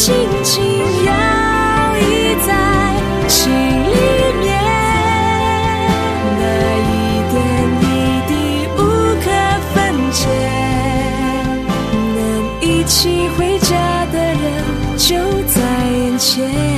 心情摇曳在心里面，那一点一滴无可分解，能一起回家的人就在眼前。